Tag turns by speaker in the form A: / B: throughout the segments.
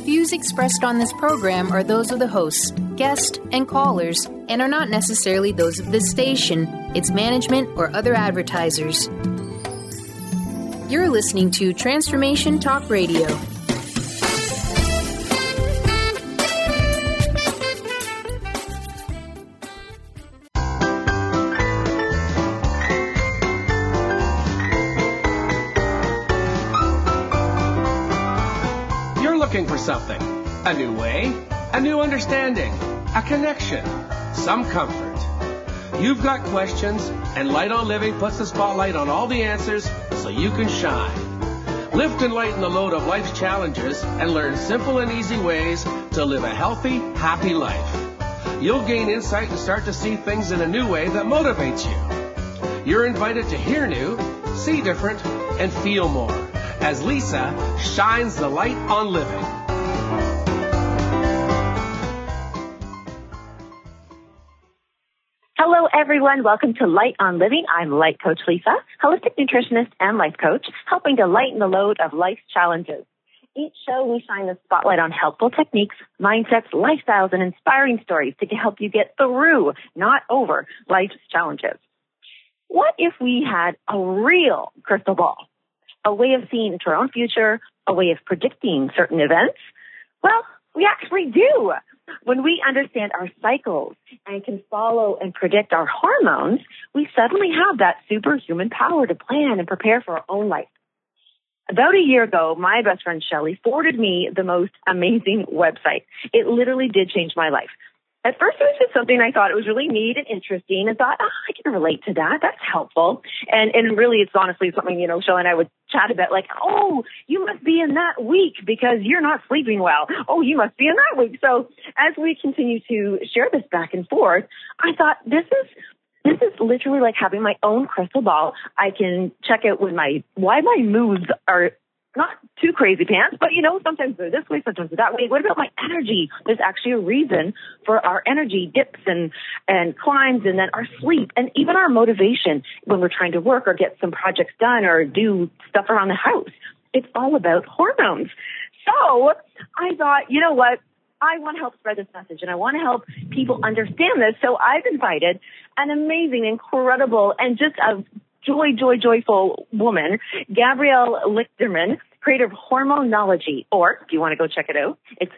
A: Views expressed on this program are those of the hosts, guests, and callers, and are not necessarily those of this station, its management, or other advertisers. You're listening to Transformation Talk Radio.
B: For something, a new way, a new understanding, a connection, some comfort. You've got questions, and Light on Living puts the spotlight on all the answers so you can shine. Lift and lighten the load of life's challenges and learn simple and easy ways to live a healthy, happy life. You'll gain insight and start to see things in a new way that motivates you. You're invited to hear new, see different, and feel more as Lisa shines the light on living.
C: Hello, everyone. Welcome to Light on Living. I'm Life Coach Lisa, holistic nutritionist and life coach, helping to lighten the load of life's challenges. Each show, we shine the spotlight on helpful techniques, mindsets, lifestyles, and inspiring stories to help you get through, not over, life's challenges. What if we had a real crystal ball? A way of seeing into our own future, a way of predicting certain events? Well, we actually do. When we understand our cycles and can follow and predict our hormones, we suddenly have that superhuman power to plan and prepare for our own life. About a year ago, my best friend Shelly forwarded me the most amazing website. It literally did change my life. At first, it was just something I thought it was really neat and interesting and thought, I can relate to that. That's helpful. And really, it's honestly something, Shelly and I would chat about, like, oh, you must be in that week because you're not sleeping well. Oh, you must be in that week. So as we continue to share this back and forth, I thought this is literally like having my own crystal ball. I can check out why my moods are not too crazy pants, but sometimes they're this way, sometimes they're that way. What about my energy? There's actually a reason for our energy dips and climbs, and then our sleep, and even our motivation when we're trying to work or get some projects done or do stuff around the house. It's all about hormones. So I thought, you know what? I want to help spread this message, and I want to help people understand this. So I've invited an amazing, incredible, and just a joyful woman, Gabrielle Lichterman, creator of Hormonology, or if you want to go check it out, it's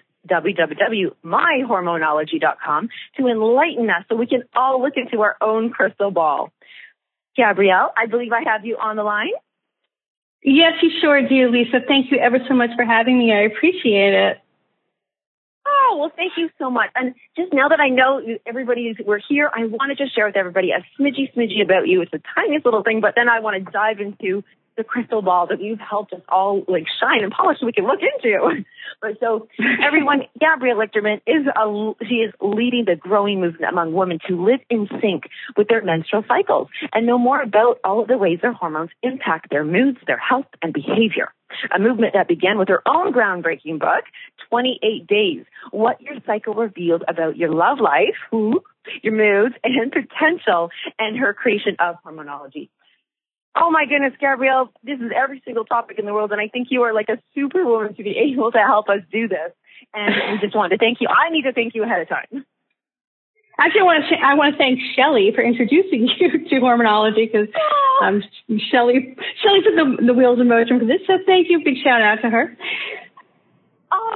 C: www.myhormonology.com, to enlighten us so we can all look into our own crystal ball. Gabrielle, I believe I have you on the line.
D: Yes, you sure do, Lisa. Thank you ever so much for having me. I appreciate it.
C: Oh, well, thank you so much. And just now that I know we're here, I wanted to share with everybody a smidgy about you. It's the tiniest little thing, but then I want to dive into the crystal ball that you've helped us all shine and polish so we can look into. But so everyone, Gabrielle Lichterman she is leading the growing movement among women to live in sync with their menstrual cycles and know more about all of the ways their hormones impact their moods, their health, and behavior. A movement that began with her own groundbreaking book, 28 Days, What Your Cycle Revealed About Your Love Life, your moods, and potential, and her creation of Hormonology. Oh my goodness, Gabrielle, this is every single topic in the world, and I think you are like a superwoman to be able to help us do this. And we just wanted to thank you. I need to thank you ahead of time.
D: Actually, I want to thank Shelly for introducing you to Hormonology, because Shelly put the wheels in motion for this. So thank you. Big shout out to her.
C: Oh,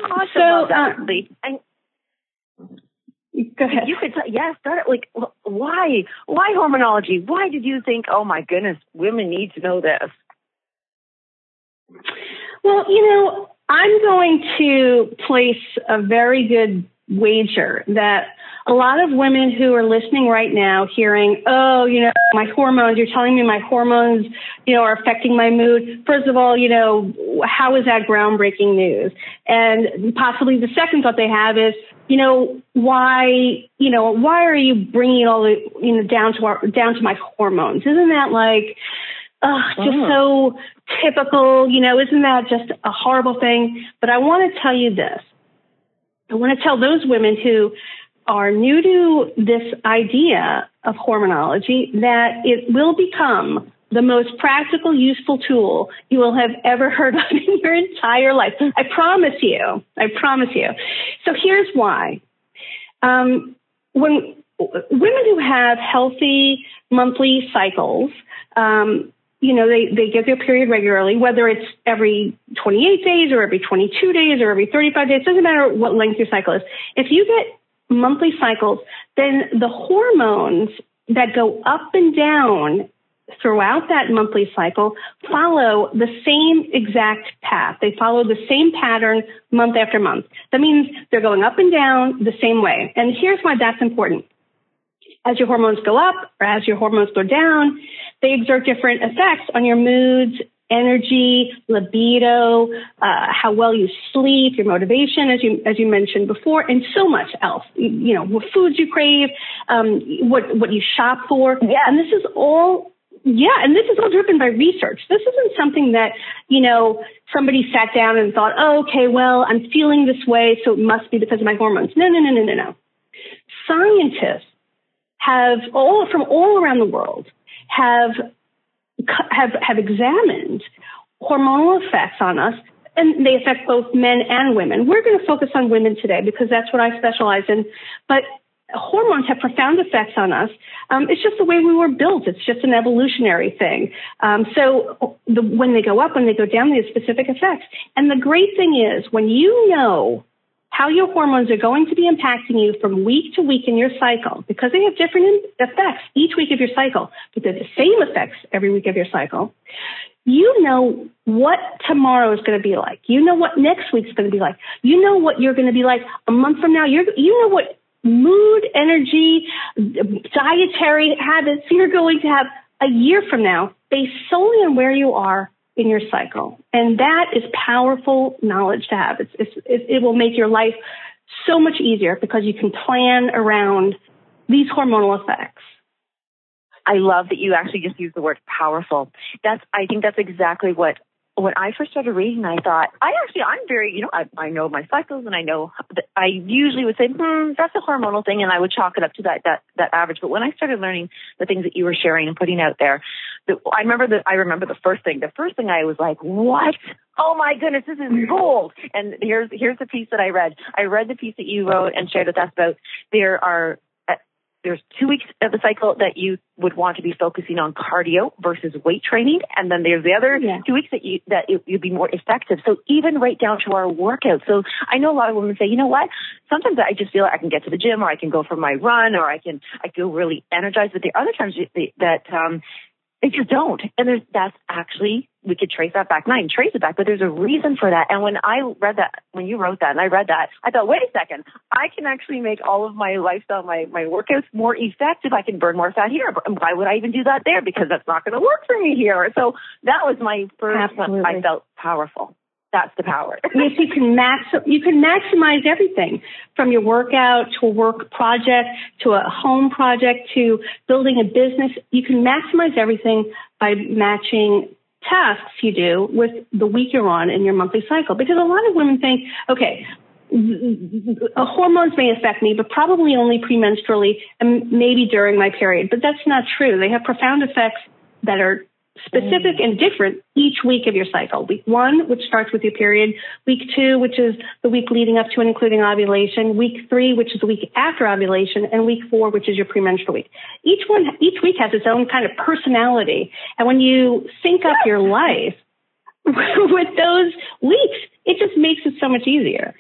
D: go ahead.
C: You could start it why Hormonology? Why did you think, oh my goodness, women need to know this?
D: Well, I'm going to place a very good wager that a lot of women who are listening right now hearing, my hormones, you're telling me my hormones, are affecting my mood. First of all, how is that groundbreaking news? And possibly the second thought they have is, why are you bringing all the, down to my hormones? Isn't that just so typical? Isn't that just a horrible thing? But I want to tell you this. I want to tell those women who are new to this idea of hormonology that it will become the most practical, useful tool you will have ever heard of in your entire life. I promise you. So here's why. When women who have healthy monthly cycles, they get their period regularly, whether it's every 28 days or every 22 days or every 35 days, doesn't matter what length your cycle is. If you get monthly cycles, then the hormones that go up and down throughout that monthly cycle follow the same exact path. They follow the same pattern month after month. That means they're going up and down the same way. And here's why that's important. As your hormones go up or as your hormones go down, they exert different effects on your moods, energy, libido, how well you sleep, your motivation, as you mentioned before, and so much else. What foods you crave, what you shop for.
C: Yeah.
D: And this is all driven by research. This isn't something that, somebody sat down and thought, oh, okay, well, I'm feeling this way, so it must be because of my hormones. No. Scientists from all around the world have examined hormonal effects on us, and they affect both men and women. We're going to focus on women today because that's what I specialize in. But hormones have profound effects on us. It's just the way we were built. It's just an evolutionary thing. So when they go up, when they go down, they have specific effects. And the great thing is when you know how your hormones are going to be impacting you from week to week in your cycle, because they have different effects each week of your cycle, but they're the same effects every week of your cycle, you know what tomorrow is going to be like. You know what next week's going to be like. You know what you're going to be like a month from now. You know what mood, energy, dietary habits you're going to have a year from now based solely on where you are in your cycle. And that is powerful knowledge to have. It will make your life so much easier because you can plan around these hormonal effects.
C: I love that you actually just used the word powerful. I think that's exactly what, when I first started reading, I thought, I'm very, I know my cycles, and I know that I usually would say, that's a hormonal thing, and I would chalk it up to that average. But when I started learning the things that you were sharing and putting out there, I remember the first thing. The first thing I was like, what? Oh my goodness, this is gold. And here's the piece that I read. I read the piece that you wrote and shared with us about there's 2 weeks of the cycle that you would want to be focusing on cardio versus weight training. And then there's the other 2 weeks that you'd be more effective. So even right down to our workout. So I know a lot of women say, you know what? Sometimes I just feel like I can get to the gym, or I can go for my run, or I feel really energized. But there are other times that they just don't. And that's actually, we could trace it back, but there's a reason for that. And when I read that, when you wrote that and I read that, I thought, wait a second, I can actually make all of my lifestyle, my workouts more effective. I can burn more fat here. But why would I even do that there? Because that's not going to work for me here. So that was my first one. I felt powerful. That's the power.
D: Yes, you can maximize everything from your workout to a work project to a home project to building a business. You can maximize everything by matching tasks you do with the week you're on in your monthly cycle. Because a lot of women think, okay, hormones may affect me, but probably only premenstrually and maybe during my period. But that's not true. They have profound effects that are specific and different each week of your cycle. Week 1, which starts with your period. Week 2, which is the week leading up to and including ovulation. Week 3, which is the week after ovulation. And week 4, which is your premenstrual week. Each week has its own kind of personality. And when you sync up your life with those weeks, it just makes it so much easier.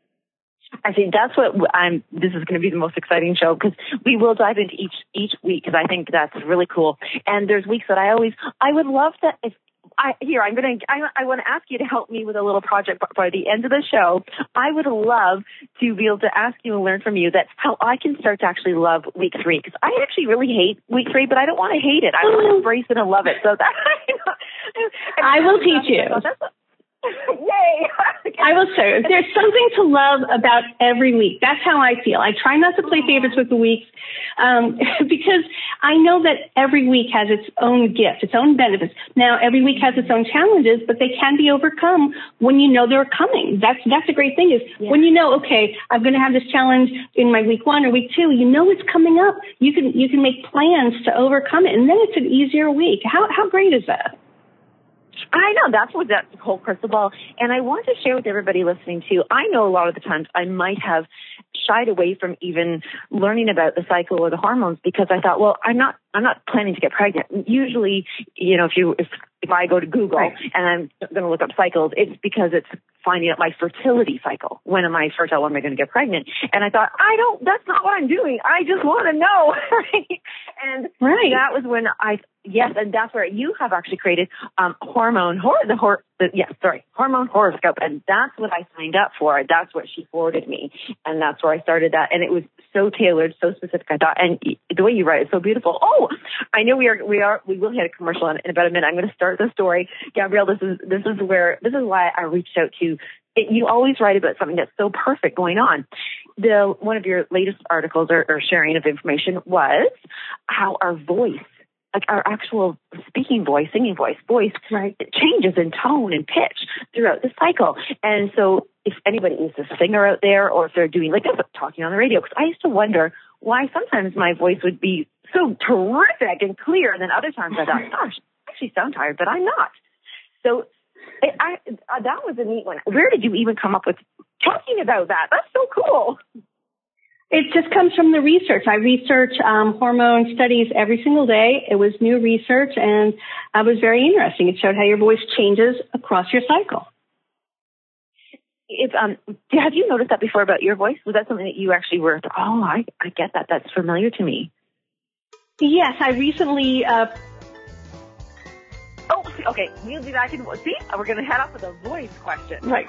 C: I think that's what this is going to be the most exciting show, because we will dive into each week, because I think that's really cool. And there's weeks that I would love to, I want to ask you to help me with a little project by the end of the show. I would love to be able to ask you and learn from you that how I can start to actually love week 3, because I actually really hate week 3, but I don't want to hate it. I want to embrace it and love it. So that
D: I will teach you.
C: Yay!
D: I I will say, there's something to love about every week. That's how I feel. I try not to play favorites with the weeks because I know that every week has its own gift, its own benefits. Now, every week has its own challenges, but they can be overcome when you know they're coming. That's a great thing is when you know, okay, I'm going to have this challenge in my week 1 or week 2, you know it's coming up. You can make plans to overcome it, and then it's an easier week. How great is that?
C: I know, that's the whole crystal ball. And I want to share with everybody listening too, I know a lot of the times I might have shied away from even learning about the cycle or the hormones because I thought, well, I'm not planning to get pregnant. Usually, you know, if I go to Google and I'm going to look up cycles, it's because it's finding out my fertility cycle. When am I fertile? When am I going to get pregnant? And I thought, that's not what I'm doing. I just want to know. And that was when and that's where you have actually created hormone horoscope, and that's what I signed up for. That's what she forwarded me, and that's where I started that. And it was so tailored, so specific. I thought, and the way you write it is so beautiful. Oh, I know we will hit a commercial in about a minute. I'm going to start the story, Gabrielle. This is why I reached out to. You always write about something that's so perfect going on. One of your latest articles or sharing of information was how our voice, like our actual speaking voice, singing voice, it changes in tone and pitch throughout the cycle. And so if anybody is a singer out there or if they're doing like this, talking on the radio, because I used to wonder why sometimes my voice would be so terrific and clear, and then other times I thought, gosh, I actually sound tired, but I'm not. So that was a neat one. Where did you even come up with talking about that? That's so cool.
D: It just comes from the research. I research hormone studies every single day. It was new research, and it was very interesting. It showed how your voice changes across your cycle.
C: Have you noticed that before about your voice? Was that something that you actually were, I get that. That's familiar to me.
D: Yes, I recently...
C: okay. We'll be back in... See, we're going to head off with a voice question.
D: Right.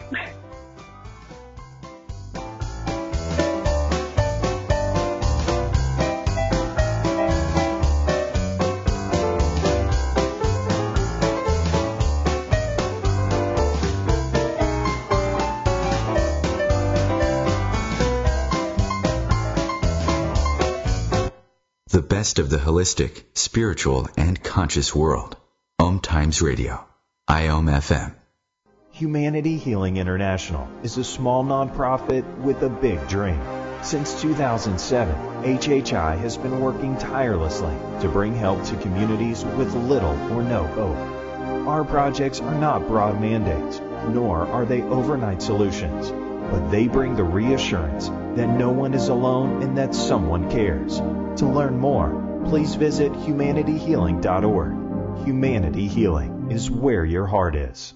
E: The best of the holistic, spiritual, and conscious world. Om Times Radio. IOM FM.
F: Humanity Healing International is a small nonprofit with a big dream. Since 2007, HHI has been working tirelessly to bring help to communities with little or no hope. Our projects are not broad mandates, nor are they overnight solutions, but they bring the reassurance that no one is alone and that someone cares. To learn more, please visit humanityhealing.org. Humanity Healing is where your heart is.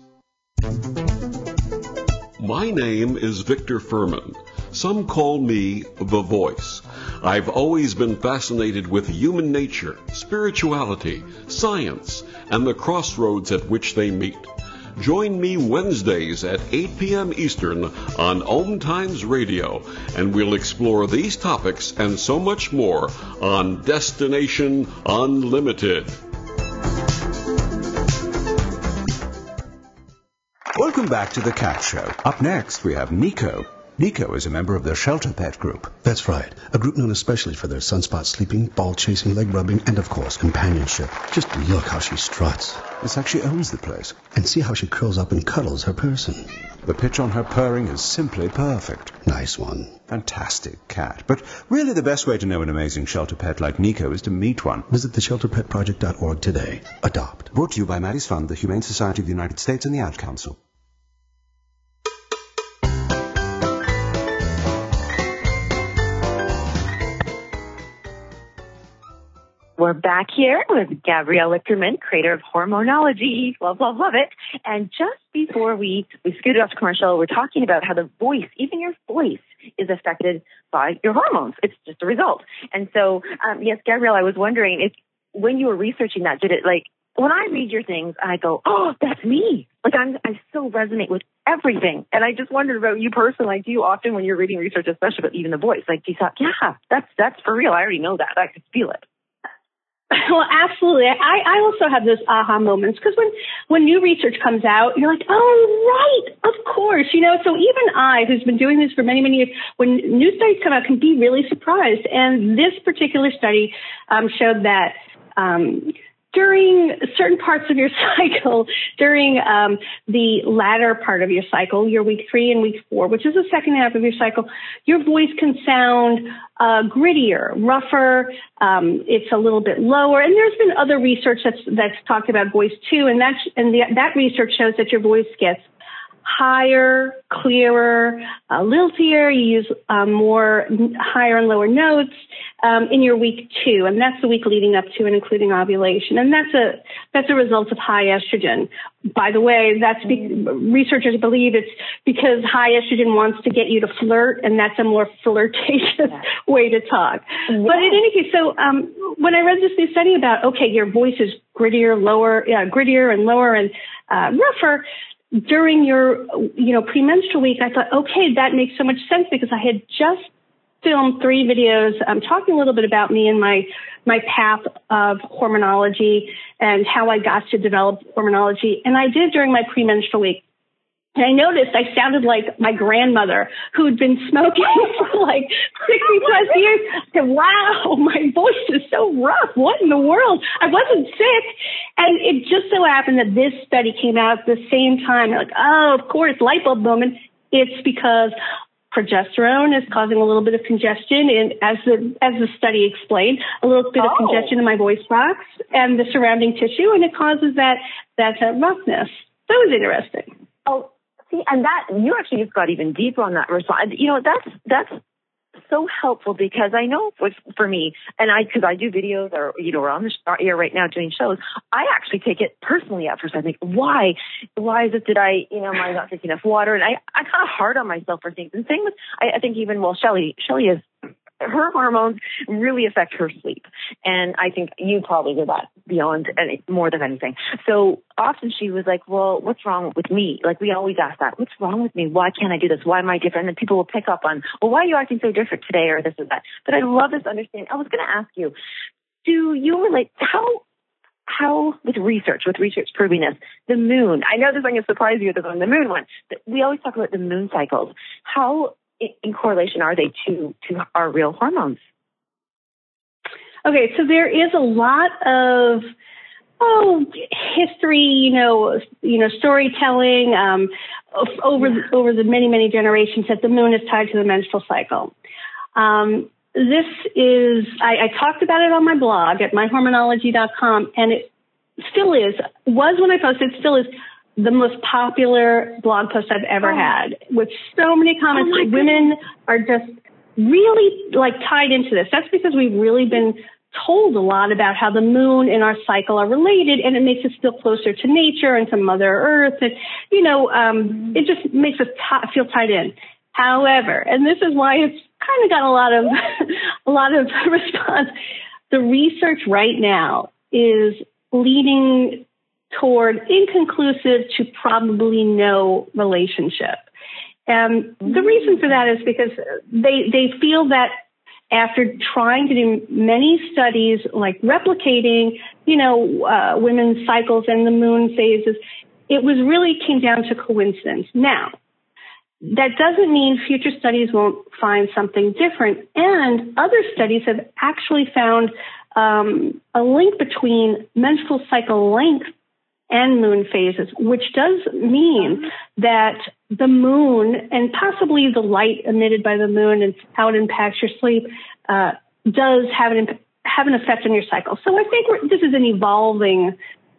G: My name is Victor Furman. Some call me The Voice. I've always been fascinated with human nature, spirituality, science, and the crossroads at which they meet. Join me Wednesdays at 8 p.m. Eastern on Om Times Radio, and we'll explore these topics and so much more on Destination Unlimited.
H: Welcome back to The Cat Show. Up next, we have Nico. Nico is a member of the Shelter Pet Group.
I: That's right. A group known especially for their sunspot sleeping, ball chasing, leg rubbing, and of course, companionship. Just look how she struts.
H: It's like she owns the place.
I: And see how she curls up and cuddles her person.
H: The pitch on her purring is simply perfect.
I: Nice one.
H: Fantastic cat. But really the best way to know an amazing shelter pet like Nico is to meet one.
I: Visit theshelterpetproject.org today. Adopt.
H: Brought to you by Maddie's Fund, the Humane Society of the United States, and the Ad Council.
C: We're back here with Gabrielle Lichterman, creator of Hormonology. Love, love, love it. And just before we scooted off to commercial, we're talking about how the voice, even your voice, is affected by your hormones. It's just a result. And so, yes, Gabrielle, I was wondering if when you were researching that, did it when I read your things, I go, oh, that's me. I still resonate with everything. And I just wondered about you personally. Do you often, when you're reading research, especially about even the voice, do you thought, yeah, that's for real. I already know that. I could feel it.
D: Well, absolutely. I also have those aha moments because when new research comes out, you're like, oh, right, of course. So even I, who's been doing this for many, many years, when new studies come out, can be really surprised. And this particular study showed that during certain parts of your cycle, during the latter part of your cycle, your week 3 and week 4, which is the second half of your cycle, your voice can sound grittier, rougher. It's a little bit lower. And there's been other research that's talked about voice too. And that research shows that your voice gets higher, clearer, liltier. You use more higher and lower notes in your week 2, and that's the week leading up to and including ovulation. And that's a result of high estrogen. By the way, researchers believe it's because high estrogen wants to get you to flirt, and that's a more flirtatious way to talk. Yeah. But in any case, so when I read this new study about your voice is grittier and lower and rougher. During your, premenstrual week, I thought, okay, that makes so much sense because I had just filmed 3 videos talking a little bit about me and my path of hormonology and how I got to develop hormonology. And I did during my premenstrual week. And I noticed I sounded like my grandmother who'd been smoking for like 60 plus years. I said, wow, my voice is so rough. What in the world? I wasn't sick. And it just so happened that this study came out at the same time. Like, oh, of course, light bulb moment. It's because progesterone is causing a little bit of congestion, and as the study explained, a little bit of congestion in my voice box and the surrounding tissue, and it causes that roughness. That was interesting.
C: Oh, see, and that you actually just got even deeper on that response. That's so helpful because I know for me, and because I do videos or we're on the air right now doing shows, I actually take it personally at first. I think, why is it that am I not drinking enough water? And I kind of hard on myself for things. And same with I think even Shelley is. Her hormones really affect her sleep. And I think you probably did that more than anything. So often she was like, well, what's wrong with me? Like we always ask that. What's wrong with me? Why can't I do this? Why am I different? And people will pick up on, well, why are you acting so different today or this or that? But I love this understanding. I was going to ask you, do you relate how with research proving this, the moon, I know this is going to surprise you, the moon one, we always talk about the moon cycles. How in correlation are they to our real hormones? Okay, so there is a lot of history, storytelling over the many generations that the moon is tied to the menstrual cycle. This is I talked about it on my blog at myhormonology.com, and it still was when I posted, still is the most popular blog post I've ever had, with so many comments. Women are just really tied into this. That's because we've really been told a lot about how the moon and our cycle are related, and it makes us feel closer to nature and to Mother Earth. And, it just makes us feel tied in. However, and this is why it's kind of got a lot of response, the research right now is leading toward inconclusive to probably no relationship. And the reason for that is because they feel that after trying to do many studies like replicating, women's cycles and the moon phases, it came down to coincidence. Now, that doesn't mean future studies won't find something different. And other studies have actually found a link between menstrual cycle length and moon phases, which does mean that the moon and possibly the light emitted by the moon and how it impacts your sleep does have an effect on your cycle. So I think this is an evolving,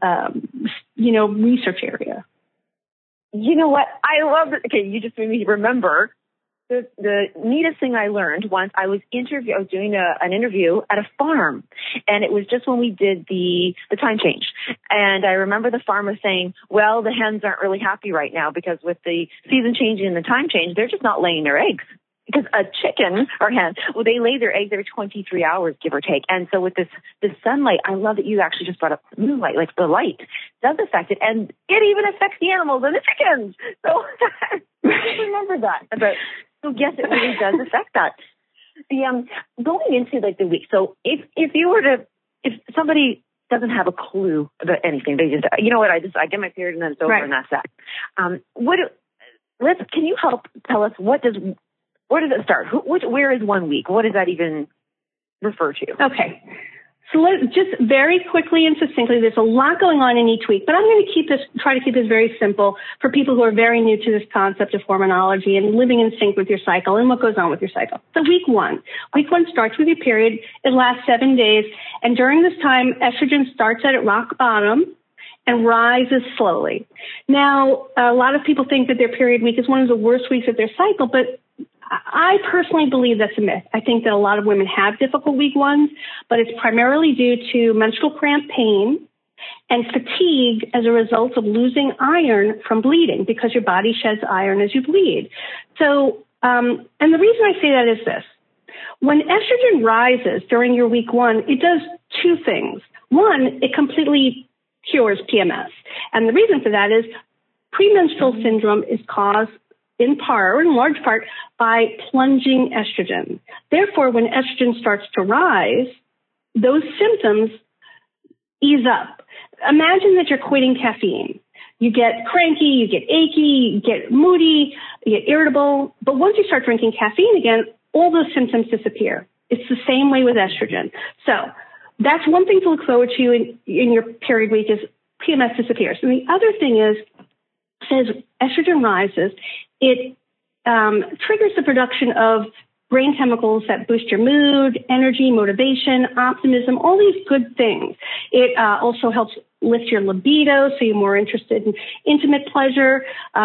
C: research area. You know what? I love it. Okay, you just made me remember the neatest thing I learned once. I was doing an interview at a farm, and it was just when we did the time change. And I remember the farmer saying, well, the hens aren't really happy right now because with the season changing and the time change, they're just not laying their eggs. Because a chicken or hen, they lay their eggs every 23 hours, give or take. And so with this sunlight, I love that you actually just brought up moonlight, like the light does affect it. And it even affects the animals and the chickens. So I just remember that. So yes, it really does affect that. Going into the week. So if you were to if somebody doesn't have a clue about anything, they just, you know what, I get my period and then it's over and that's that. Can you help tell us where does it start? Where is 1 week? What does that even refer to?
D: Okay. So let's just very quickly and succinctly, there's a lot going on in each week, but I'm going to try to keep this very simple for people who are very new to this concept of hormonology and living in sync with your cycle and what goes on with your cycle. So week one starts with your period. It lasts 7 days. And during this time, estrogen starts at rock bottom and rises slowly. Now, a lot of people think that their period week is one of the worst weeks of their cycle, but I personally believe that's a myth. I think that a lot of women have difficult week ones, but it's primarily due to menstrual cramp pain and fatigue as a result of losing iron from bleeding because your body sheds iron as you bleed. So, and the reason I say that is this. When estrogen rises during your week one, it does two things. One, it completely cures PMS. And the reason for that is premenstrual syndrome is caused in part, or in large part, by plunging estrogen. Therefore, when estrogen starts to rise, those symptoms ease up. Imagine that you're quitting caffeine. You get cranky, you get achy, you get moody, you get irritable. But once you start drinking caffeine again, all those symptoms disappear. It's the same way with estrogen. So that's one thing to look forward to in your period week is PMS disappears. And the other thing is, as estrogen rises, it triggers the production of brain chemicals that boost your mood, energy, motivation, optimism, all these good things. It also helps lift your libido, so you're more interested in intimate pleasure.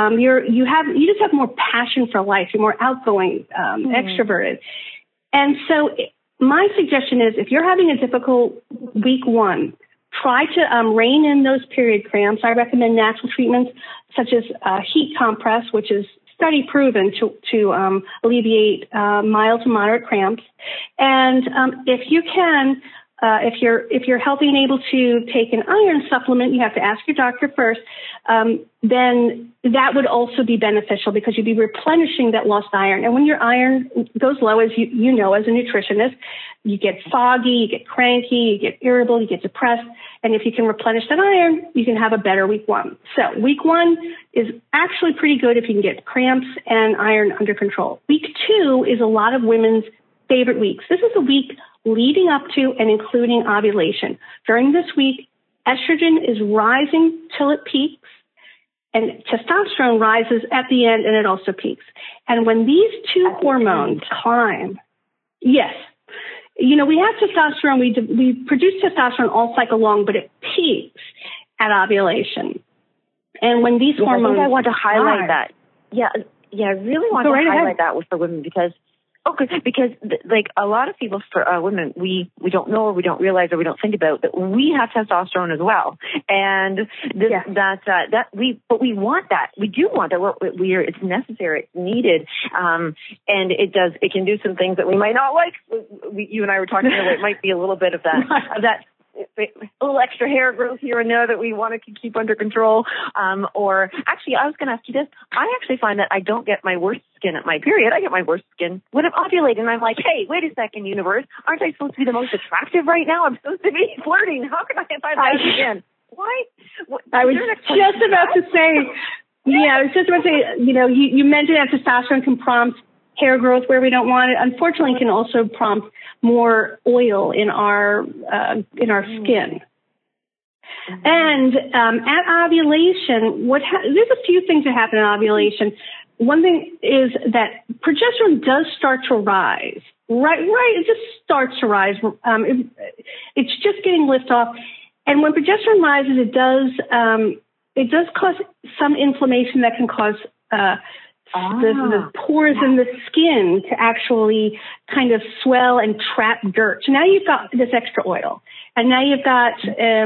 D: You just have more passion for life. You're more outgoing, extroverted. And so my suggestion is if you're having a difficult week one, try to rein in those period cramps. I recommend natural treatments such as heat compress, which is study proven to alleviate mild to moderate cramps. And if you can, if you're healthy and able to take an iron supplement, you have to ask your doctor first. Then that would also be beneficial because you'd be replenishing that lost iron. And when your iron goes low, as you know, as a nutritionist, you get foggy, you get cranky, you get irritable, you get depressed. And if you can replenish that iron, you can have a better week one. So week one is actually pretty good if you can get cramps and iron under control. Week two is a lot of women's favorite weeks. This is a week leading up to and including ovulation. During this week, estrogen is rising till it peaks, and testosterone rises at the end and it also peaks. And when these two hormones climb, yes, you know, we have testosterone, we produce testosterone all cycle long, but it peaks at ovulation. And when these hormones
C: I want to highlight that. Yeah, I really want to highlight that for women because like a lot of people, for women, we don't know or we don't realize or we don't think about that we have testosterone as well, and but we want that. We do want that. It's necessary. It's needed, and it can do some things that we might not like. You and I were talking about it might be a little bit of that. A little extra hair growth here and there that we want to keep under control. Or actually, I was going to ask you this. I actually find that I don't get my worst skin at my period. I get my worst skin when I'm ovulating. And I'm like, hey, wait a second, universe. Aren't I supposed to be the most attractive right now? I'm supposed to be flirting. How can I find that again? Why?
D: I was just about to say, you know, you mentioned that testosterone can prompt hair growth where we don't want it. Unfortunately, it can also prompt more oil in our skin. And at ovulation, there's a few things that happen at ovulation. One thing is that progesterone does start to rise. Right. It just starts to rise. It's just getting lift off. And when progesterone rises, it does cause some inflammation that can cause the pores in the skin to actually kind of swell and trap dirt. So now you've got this extra oil, and now you've got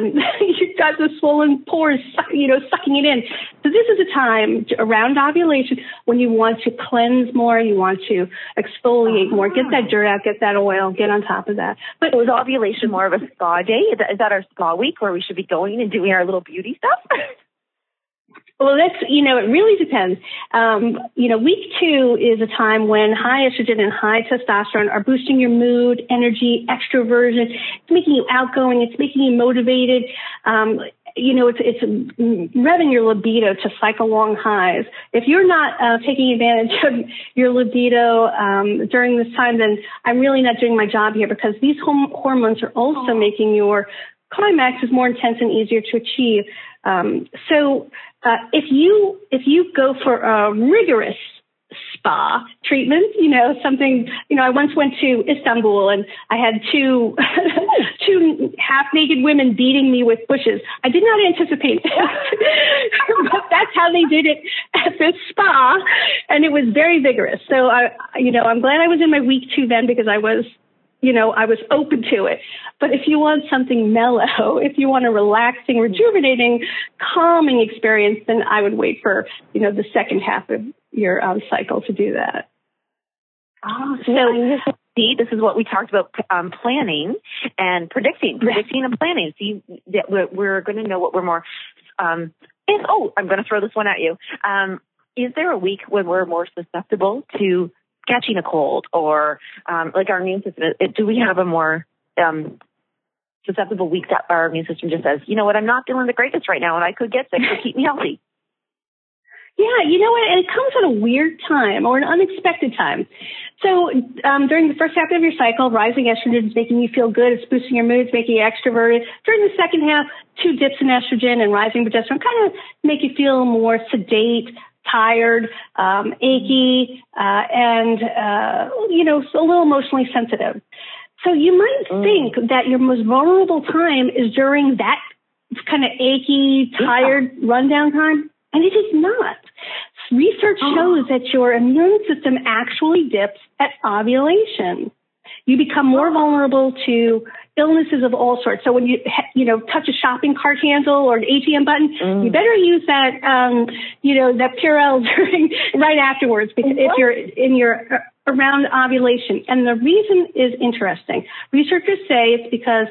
D: the swollen pores, sucking it in. So this is a time around ovulation when you want to cleanse more, you want to exfoliate more, get that dirt out, get that oil, get on top of that.
C: But was ovulation more of a spa day? Is that our spa week where we should be going and doing our little beauty stuff?
D: Well, it really depends. Week 2 is a time when high estrogen and high testosterone are boosting your mood, energy, extroversion. It's making you outgoing. It's making you motivated. It's revving your libido to cycle long highs. If you're not taking advantage of your libido during this time, then I'm really not doing my job here, because these hormones are also making your climax is more intense and easier to achieve. So if you go for a rigorous spa treatment, I once went to Istanbul and I had two half-naked women beating me with bushes. I did not anticipate that, but that's how they did it at this spa, and it was very vigorous. So I'm glad I was in my week 2 then, because I was open to it. But if you want something mellow, if you want a relaxing, rejuvenating, calming experience, then I would wait for, the second half of your cycle to do that.
C: Oh, so this is what we talked about, planning and predicting and planning. See, we're going to know what we're more, I'm going to throw this one at you. Is there a week when we're more susceptible to catching a cold, or like our immune system? Do we have a more susceptible week that our immune system just says, I'm not feeling the greatest right now and I could get sick, so keep me healthy?
D: Yeah, and it comes at a weird time or an unexpected time. So during the first half of your cycle, rising estrogen is making you feel good. It's boosting your mood. It's making you extroverted. During the second half, 2 dips in estrogen and rising progesterone kind of make you feel more sedate, tired, achy, and a little emotionally sensitive. So you might think that your most vulnerable time is during that kind of achy, tired, rundown time, and it is not. Research shows that your immune system actually dips at ovulation. You become more vulnerable to illnesses of all sorts. So when you touch a shopping cart handle or an ATM button, you better use that that Purell right afterwards, because if you're around ovulation. And the reason is interesting. Researchers say it's because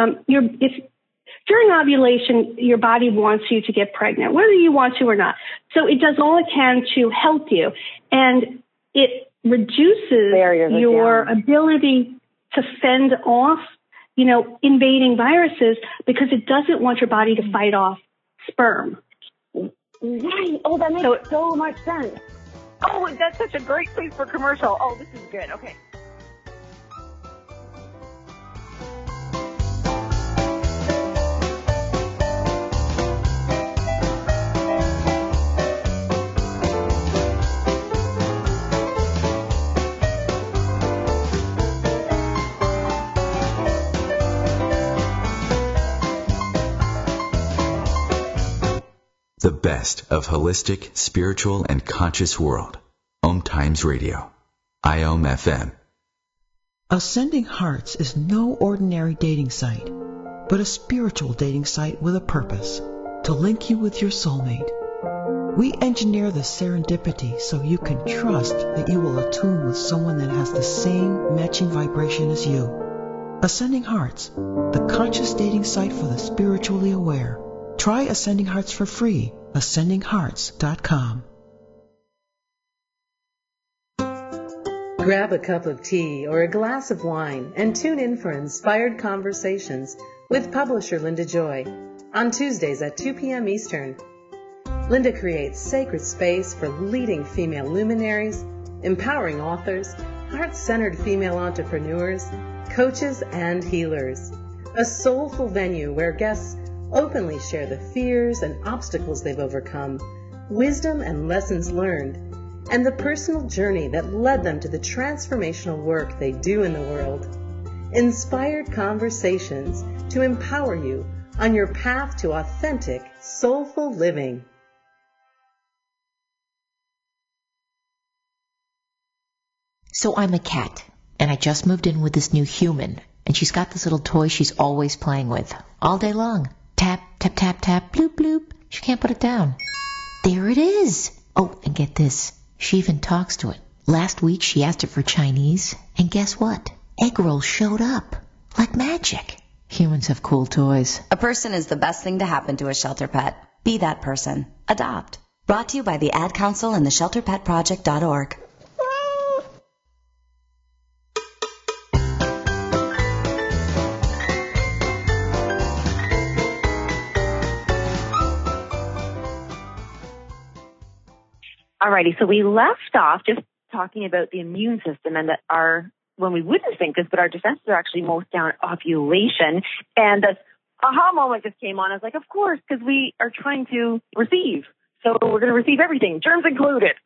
D: during ovulation, your body wants you to get pregnant, whether you want to or not. So it does all it can to help you, and it reduces your ability to fend off, invading viruses, because it doesn't want your body to fight off sperm.
C: Right. Oh, that makes so much sense. Oh, that's such a great place for commercial. Oh, this is good. Okay.
E: The best of holistic, spiritual, and conscious world. Om Times Radio. IOM FM.
J: Ascending Hearts is no ordinary dating site, but a spiritual dating site with a purpose, to link you with your soulmate. We engineer the serendipity so you can trust that you will attune with someone that has the same matching vibration as you. Ascending Hearts, the conscious dating site for the spiritually aware. Try Ascending Hearts for free. AscendingHearts.com.
K: Grab a cup of tea or a glass of wine and tune in for Inspired Conversations with publisher Linda Joy on Tuesdays at 2 p.m. Eastern. Linda creates sacred space for leading female luminaries, empowering authors, heart-centered female entrepreneurs, coaches, and healers. A soulful venue where guests openly share the fears and obstacles they've overcome, wisdom and lessons learned, and the personal journey that led them to the transformational work they do in the world. Inspired Conversations to empower you on your path to authentic, soulful living.
L: So I'm a cat, and I just moved in with this new human, and she's got this little toy she's always playing with, all day long. Tap, tap, tap, tap, bloop, bloop. She can't put it down. There it is. Oh, and get this. She even talks to it. Last week she asked it for Chinese, and guess what? Egg rolls showed up. Like magic. Humans have cool toys.
M: A person is the best thing to happen to a shelter pet. Be that person. Adopt. Brought to you by the Ad Council and the ShelterPetProject.org.
C: Alrighty, so we left off just talking about the immune system and that when we wouldn't think this, but our defenses are actually most down at ovulation. And this aha moment just came on. I was like, of course, because we are trying to receive. So we're going to receive everything, germs included.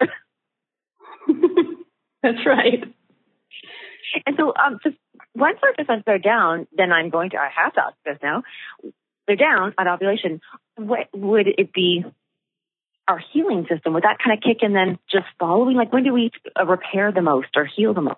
D: That's right.
C: And so just once our defenses are down, then I have to ask this now. They're down at ovulation. What would it be? Our healing system, would that kind of kick in then just following? Like, when do we repair the most or heal the most?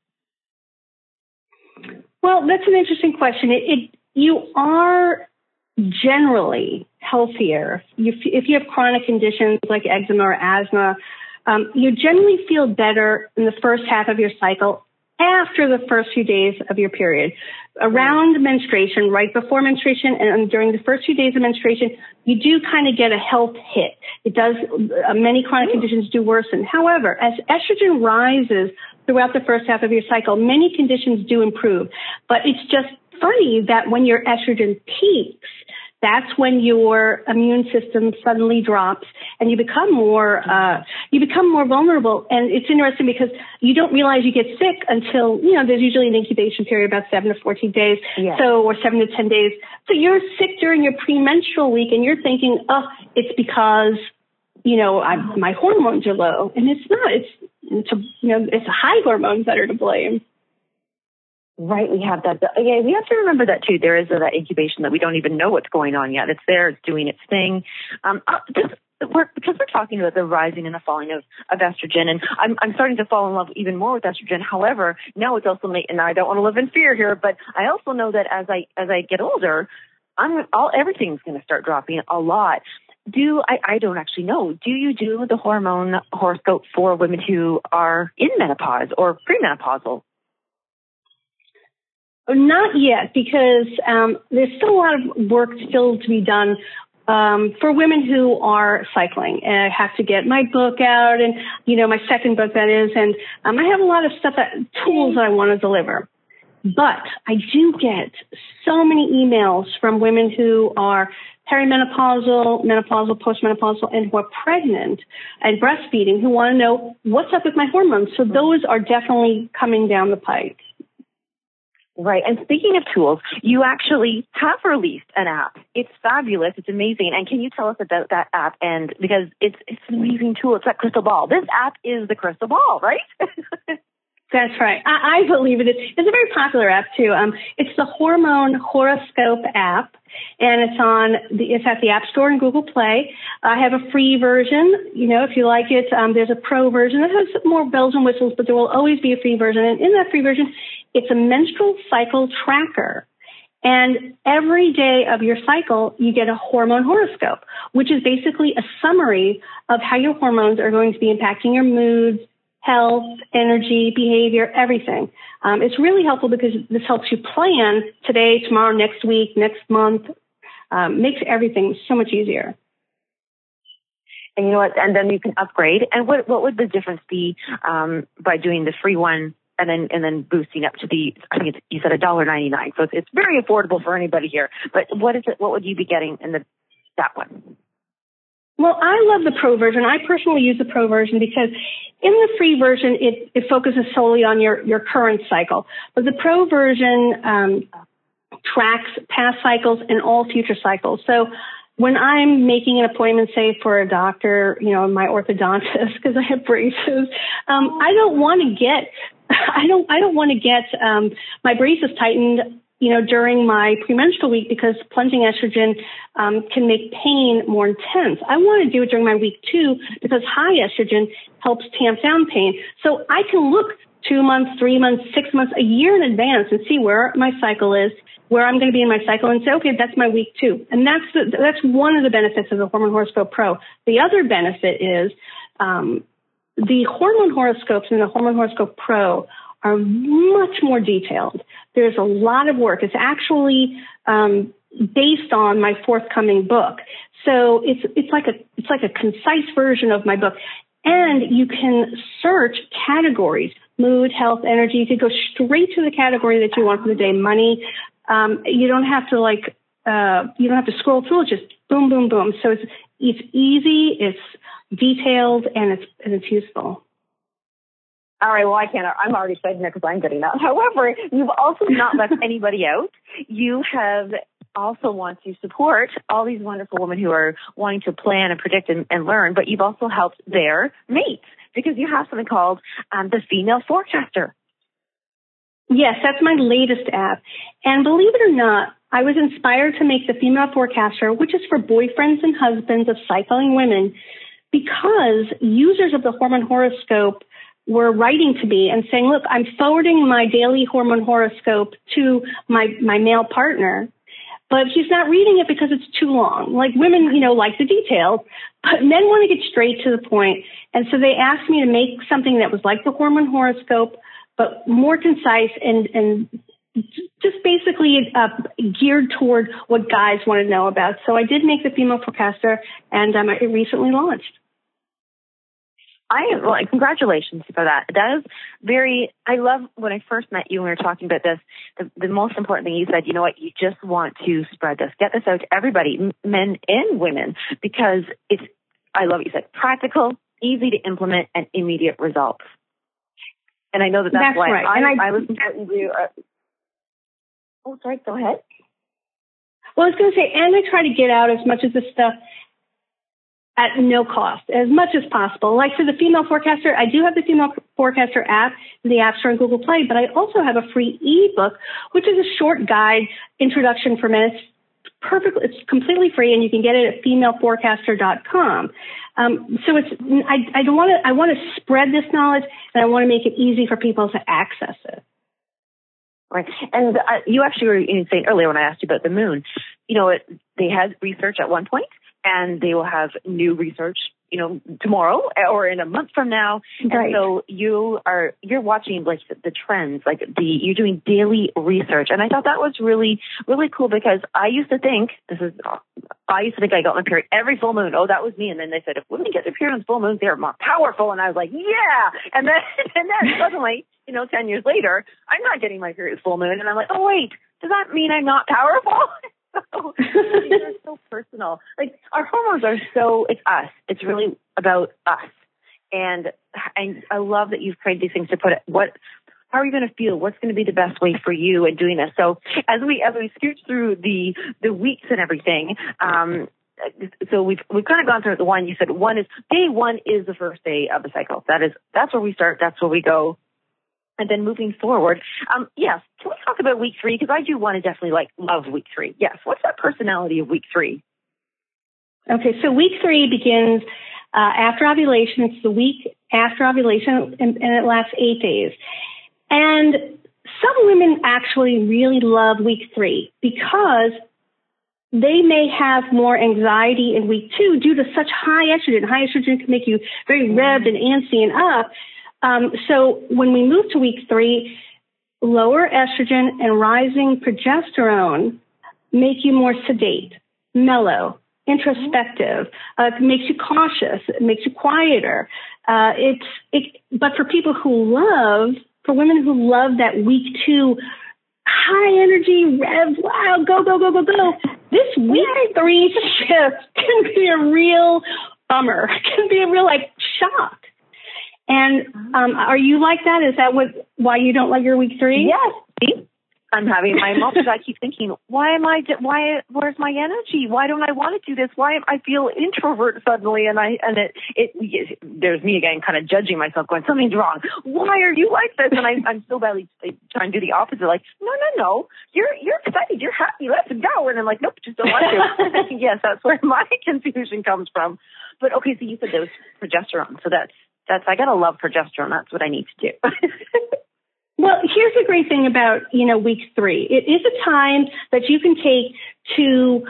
D: Well, that's an interesting question. You are generally healthier. If you have chronic conditions like eczema or asthma, you generally feel better in the first half of your cycle after the first few days of your period. Around menstruation, right before menstruation, and during the first few days of menstruation, you do kind of get a health hit. It does, many chronic conditions do worsen. However, as estrogen rises throughout the first half of your cycle, many conditions do improve. But it's just funny that when your estrogen peaks, that's when your immune system suddenly drops and you become more vulnerable. And it's interesting because you don't realize you get sick until, there's usually an incubation period about 7 to 14 days. Yeah. or 7 to 10 days. So you're sick during your premenstrual week and you're thinking, it's because, my hormones are low. And it's not. It's high hormones that are to blame.
C: Right, we have that. Yeah, we have to remember that too. There is that incubation that we don't even know what's going on yet. It's there, it's doing its thing. Because we're talking about the rising and the falling of estrogen, and I'm starting to fall in love even more with estrogen. However, now it's also and I don't want to live in fear here, but I also know that as I get older, everything's going to start dropping a lot. I don't actually know. Do you do the hormone horoscope for women who are in menopause or premenopausal?
D: Not yet, because there's still a lot of work still to be done for women who are cycling. And I have to get my book out and, my second book, that is. And I have a lot of tools that I want to deliver. But I do get so many emails from women who are perimenopausal, menopausal, postmenopausal, and who are pregnant and breastfeeding who want to know what's up with my hormones. So those are definitely coming down the pike.
C: Right. And speaking of tools, you actually have released an app. It's fabulous. It's amazing. And can you tell us about that app? And because it's an amazing tool. It's that crystal ball. This app is the crystal ball, right?
D: That's right. I believe it is. It's a very popular app too. It's the Hormone Horoscope app, and it's at the App Store and Google Play. I have a free version. If you like it, there's a pro version that has more bells and whistles, but there will always be a free version. And in that free version, it's a menstrual cycle tracker. And every day of your cycle, you get a hormone horoscope, which is basically a summary of how your hormones are going to be impacting your moods, health, energy, behavior, everything. It's really helpful because this helps you plan today, tomorrow, next week, next month. Makes everything so much easier.
C: And you know what? And then you can upgrade. And what would the difference be by doing the free one and then boosting up to I think you said $1.99. So it's very affordable for anybody here. But what is it? What would you be getting in that one?
D: Well, I love the pro version. I personally use the pro version because in the free version, it focuses solely on your current cycle. But the pro version tracks past cycles and all future cycles. So when I'm making an appointment, say for a doctor, my orthodontist, because I have braces, I don't want to get my braces tightened during my premenstrual week because plunging estrogen can make pain more intense. I want to do it during my week 2 because high estrogen helps tamp down pain. So I can look 2 months, 3 months, 6 months, a year in advance and see where my cycle is, where I'm going to be in my cycle, and say, okay, that's my week 2. And that's one of the benefits of the Hormone Horoscope Pro. The other benefit is the hormone horoscopes in the Hormone Horoscope Pro are much more detailed. There's a lot of work. It's actually based on my forthcoming book. So it's like a concise version of my book. And you can search categories, mood, health, energy. You can go straight to the category that you want for the day. Money. You don't have to you don't have to scroll through it. Just boom, boom, boom. So it's easy, it's detailed, and it's useful.
C: All right, well, I'm already excited now because I'm getting that. However, you've also not left anybody out. You have also want to support all these wonderful women who are wanting to plan and predict and learn, but you've also helped their mates because you have something called the Female Forecaster.
D: Yes, that's my latest app. And believe it or not, I was inspired to make the Female Forecaster, which is for boyfriends and husbands of cycling women, because users of the hormone horoscope were writing to me and saying, look, I'm forwarding my daily hormone horoscope to my male partner, but he's not reading it because it's too long. Like women, like the details, but men want to get straight to the point. And so they asked me to make something that was like the hormone horoscope, but more concise and just basically geared toward what guys want to know about. So I did make the Female Forecaster, and it recently launched.
C: Congratulations for that. That is I love when I first met you and we were talking about this, the most important thing you said, you know what, you just want to spread this, get this out to everybody, men and women, because I love what you said, practical, easy to implement, and immediate results. And I know that's why
D: right.
C: I was important to you. Oh, sorry, go ahead.
D: Well, I was going to say, and I try to get out as much of this stuff at no cost, as much as possible. Like for the Female Forecaster, I do have the Female Forecaster app in the App Store and Google Play, but I also have a free ebook, which is a short guide, introduction for men. It's completely free, and you can get it at femaleforecaster.com. So I want to spread this knowledge, and I want to make it easy for people to access it.
C: Right. And you actually were saying earlier when I asked you about the moon, they had research at one point, and they will have new research, tomorrow or in a month from now.
D: Right.
C: And so you're watching like the trends, you're doing daily research. And I thought that was really, really cool because I used to think I got my period every full moon. Oh, that was me. And then they said, if women get their period on full moons, they're more powerful. And I was like, yeah. And then suddenly, 10 years later, I'm not getting my period full moon. And I'm like, oh, wait, does that mean I'm not powerful? So they're so personal. Like our hormones are it's us. It's really about us. And I love that you've created these things to put it. How are you going to feel? What's going to be the best way for you in doing this? So as we scooch through the weeks and everything, so we've kind of gone through the one. You said day one is the first day of the cycle. That's where we start. That's where we go. And then moving forward, yes, can we talk about week 3? Because I do want to definitely love week 3. Yes, what's that personality of week 3?
D: Okay, so week 3 begins after ovulation. It's the week after ovulation, and it lasts 8 days. And some women actually really love week 3 because they may have more anxiety in week 2 due to such high estrogen. High estrogen can make you very revved and antsy and up. So when we move to week 3, lower estrogen and rising progesterone make you more sedate, mellow, introspective. It makes you cautious. It makes you quieter. But for women who love that week 2 high energy, rev, wow, go, go, go, go, go, this week 3 shift can be a real bummer. It can be a real shock. And are you like that? Is that why you don't like your week 3?
C: Yes. See? I'm having my moments. I keep thinking, where's my energy? Why don't I want to do this? Why I feel introvert suddenly? There's me again, kind of judging myself, going, something's wrong. Why are you like this? And I'm so badly trying to do the opposite. Like, no, you're excited, you're happy, let's go. And I'm like, nope, just don't want to. Yes, that's where my confusion comes from. But okay, so you said there was progesterone, so that's I gotta love progesterone. That's what I need to do.
D: Well, here's the great thing about, week 3. It is a time that you can take to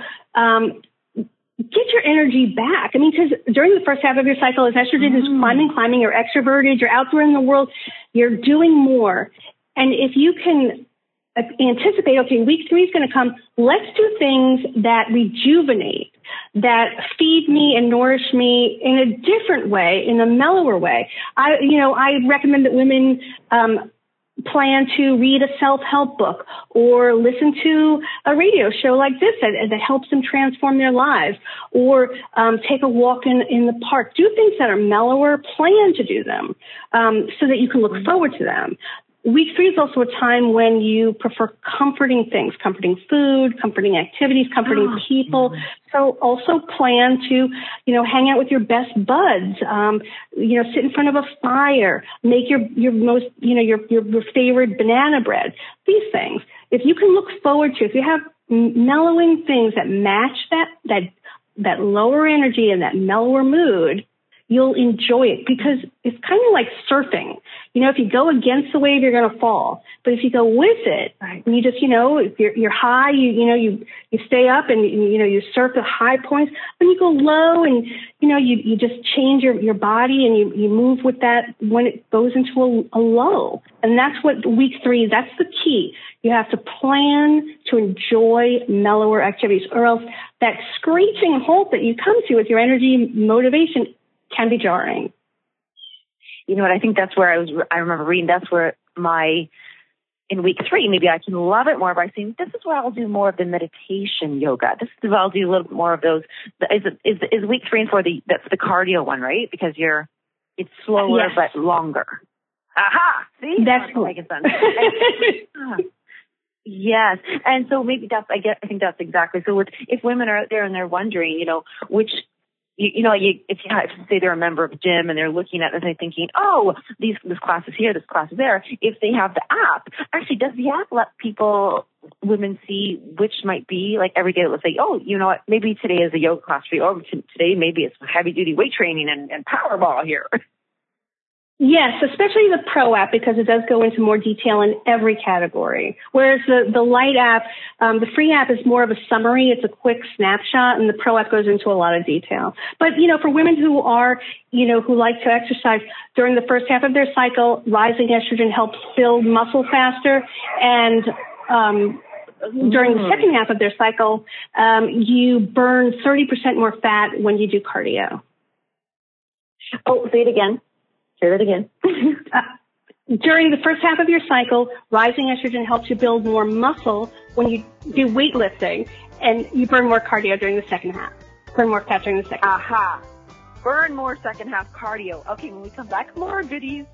D: get your energy back. I mean, because during the first half of your cycle, as estrogen is climbing, you're extroverted, you're out there in the world, you're doing more. And if you can anticipate, okay, week 3 is going to come. Let's do things that rejuvenate, that feed me and nourish me in a different way, in a mellower way. I recommend that women, plan to read a self-help book or listen to a radio show like this that helps them transform their lives, or take a walk in the park. Do things that are mellower. Plan to do them so that you can look forward to them. Week 3 is also a time when you prefer comforting things, comforting food, comforting activities, comforting people. So also plan to, hang out with your best buds, sit in front of a fire, make your most, your favorite banana bread, these things. If you can look forward to, if you have mellowing things that match that lower energy and that mellower mood, you'll enjoy it, because it's kind of like surfing. If you go against the wave, you're going to fall. But if you go with it, and you just, if you're high, you stay up and, you surf the high points. When you go low and, you just change your body and you move with that when it goes into a low. And that's what week 3, that's the key. You have to plan to enjoy mellower activities, or else that screeching halt that you come to with your energy motivation can be jarring.
C: You know what? I think that's where I remember reading, that's where in week 3, maybe I can love it more by saying, this is where I'll do more of the meditation yoga. This is where I'll do a little bit more of those. Is week 3 and 4, that's the cardio one, right? Because it's slower, yes, but longer. Aha! See?
D: That's cool.
C: Making sense. Yes. And so maybe I think that's exactly. So if women are out there and they're wondering, which, if you have to say they're a member of a gym and they're looking at it and they're thinking, oh, this class is here, this class is there. If they have the app, actually, does the app let women see which might be like every day? Let's say, oh, you know what, maybe today is a yoga class for you. Or today maybe it's heavy duty weight training and Powerball here.
D: Yes, especially the Pro app, because it does go into more detail in every category. Whereas the Light app, the free app is more of a summary. It's a quick snapshot, and the Pro app goes into a lot of detail. But, for women who are, who like to exercise during the first half of their cycle, rising estrogen helps build muscle faster. And during the second half of their cycle, you burn 30% more fat when you do cardio.
C: Oh, say it again. Say it again.
D: During the first half of your cycle, rising estrogen helps you build more muscle when you do weightlifting, and you burn more cardio during the second half. Burn more fat during the second half.
C: Aha. Burn more second half cardio. Okay, when we come back, more goodies.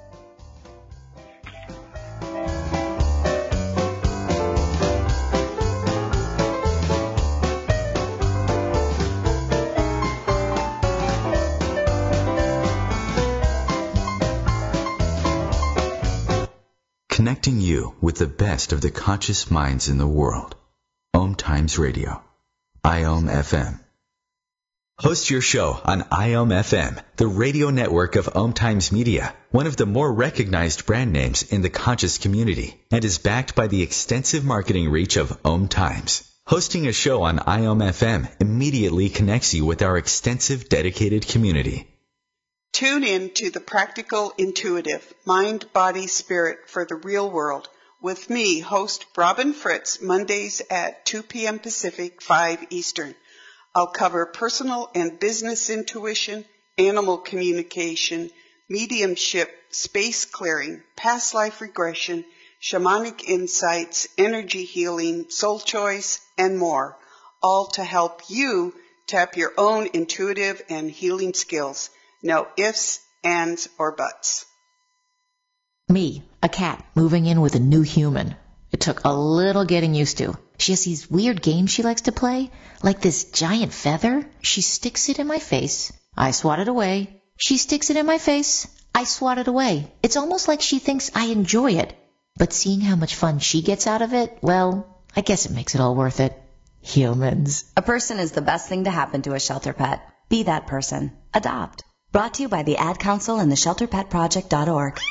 E: Connecting you with the best of the conscious minds in the world. Om Times Radio. IOM FM. Host your show on IOM FM, the radio network of Om Times Media, one of the more recognized brand names in the conscious community, and is backed by the extensive marketing reach of Om Times. Hosting a show on IOM FM immediately connects you with our extensive dedicated community.
N: Tune in to The Practical Intuitive, Mind, Body, Spirit for the Real World with me, host Robin Fritz, Mondays at 2 p.m. Pacific, 5 Eastern. I'll cover personal and business intuition, animal communication, mediumship, space clearing, past life regression, shamanic insights, energy healing, soul choice, and more, all to help you tap your own intuitive and healing skills. No ifs, ands, or buts.
L: Me, a cat, moving in with a new human. It took a little getting used to. She has these weird games she likes to play, like this giant feather. She sticks it in my face. I swat it away. She sticks it in my face. I swat it away. It's almost like she thinks I enjoy it. But seeing how much fun she gets out of it, well, I guess it makes it all worth it. Humans.
M: A person is the best thing to happen to a shelter pet. Be that person. Adopt. Brought to you by the Ad Council and the ShelterPetProject.org.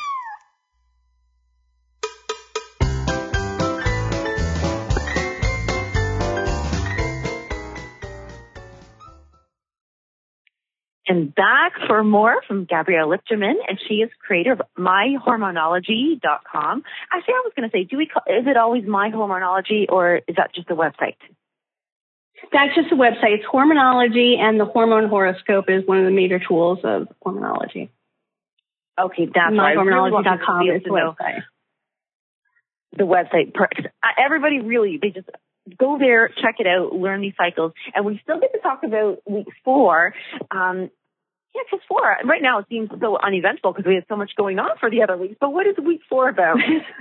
C: And back for more from Gabrielle Lichterman, and she is creator of myhormonology.com. Actually, I was going to say, is it always myhormonology, or is that just a website?
D: That's just a website. It's Hormonology, and the hormone horoscope is one of the major tools of hormonology.
C: Okay, that's
D: myhormonology.com is the website.
C: The website. Everybody really, they just go there, check it out, learn these cycles. And we still get to talk about week 4. Because 4, right now it seems so uneventful because we had so much going on for the other weeks. But what is week 4 about?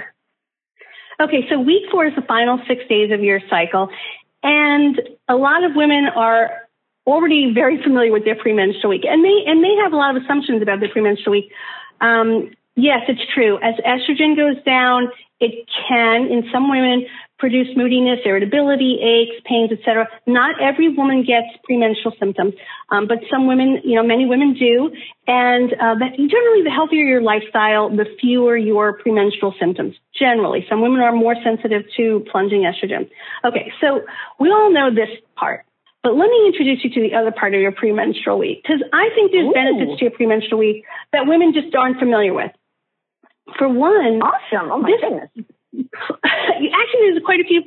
D: Okay, so week 4 is the final 6 days of your cycle. And a lot of women are already very familiar with their premenstrual week. And they have a lot of assumptions about their premenstrual week. Yes, it's true. As estrogen goes down, it can, in some women, produce moodiness, irritability, aches, pains, etc. Not every woman gets premenstrual symptoms, but some women, many women do. And generally, the healthier your lifestyle, the fewer your premenstrual symptoms. Generally, some women are more sensitive to plunging estrogen. Okay, so we all know this part. But let me introduce you to the other part of your premenstrual week, because I think there's benefits to your premenstrual week that women just aren't familiar with. For one,
C: awesome! Oh my goodness.
D: Actually, there's quite a few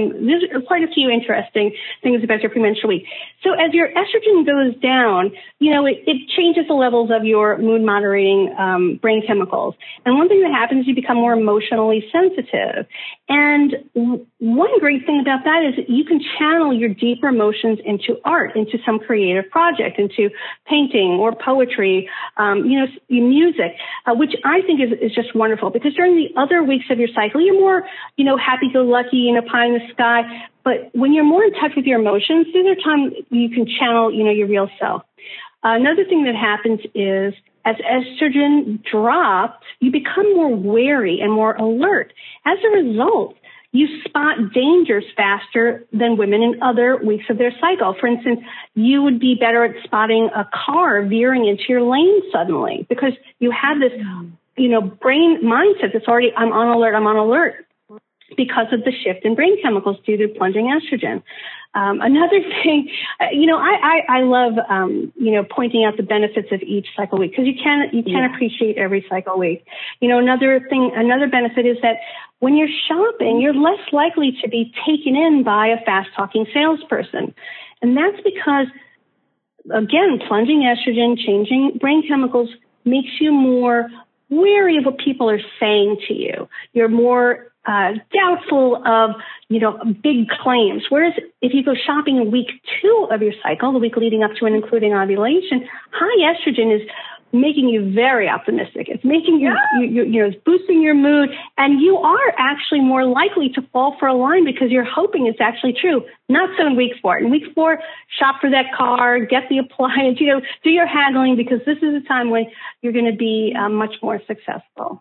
D: interesting things about your premenstrual week. So as your estrogen goes down, it changes the levels of your mood moderating brain chemicals. And one thing that happens is you become more emotionally sensitive. And one great thing about that is that you can channel your deeper emotions into art, into some creative project, into painting or poetry, music, which I think is just wonderful, because during the other weeks of your cycle, you're more, happy-go-lucky, pie in the sky. But when you're more in touch with your emotions, these are times you can channel, your real self. Another thing that happens is as estrogen drops, you become more wary and more alert. As a result, you spot dangers faster than women in other weeks of their cycle. For instance, you would be better at spotting a car veering into your lane suddenly because you have this, brain mindset that's already, I'm on alert because of the shift in brain chemicals due to plunging estrogen. Another thing, I love, pointing out the benefits of each cycle week, because you can appreciate every cycle week. Another benefit is that when you're shopping, you're less likely to be taken in by a fast-talking salesperson. And that's because, again, plunging estrogen, changing brain chemicals makes you more wary of what people are saying to you. You're more doubtful of, big claims. Whereas if you go shopping in week 2 of your cycle, the week leading up to and including ovulation, high estrogen is making you very optimistic. It's making you, it's boosting your mood, and you are actually more likely to fall for a line because you're hoping it's actually true. Not so in week 4. In week 4, shop for that car, get the appliance, do your haggling, because this is a time when you're going to be much more successful.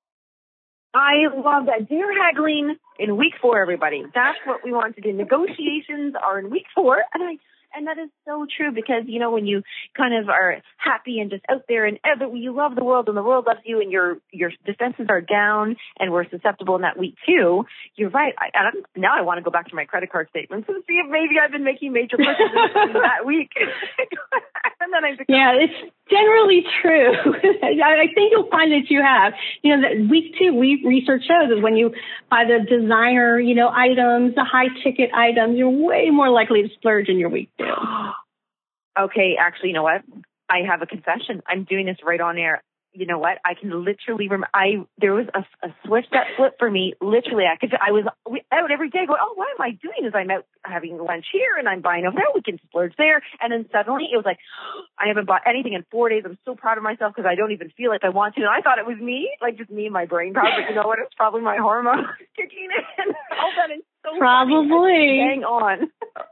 C: I love that. Do your haggling in week 4, everybody. That's what we want to do. Negotiations are in week 4, and that is so true, because, when you kind of are happy and just out there and you love the world and the world loves you and your defenses are down and we're susceptible in that week 2, you're right. Now I want to go back to my credit card statements and see if maybe I've been making major purchases in that week. And then
D: it's generally true. I think you'll find that you have. That week 2, research shows is when you buy the designer, items, the high ticket items, you're way more likely to splurge in your week 2.
C: Okay, actually, you know what? I have a confession. I'm doing this right on air. You know what? I can literally remember. There was a switch that flipped for me. Literally, I was out every day going, oh, what am I doing? Is I'm out having lunch here and I'm buying over there. We can splurge there. And then suddenly it was like, I haven't bought anything in 4 days. I'm so proud of myself because I don't even feel like I want to. And I thought it was me, like just me and my brain. Probably, you know what? It's probably my hormones kicking in. All that is so
D: probably.
C: Hang on.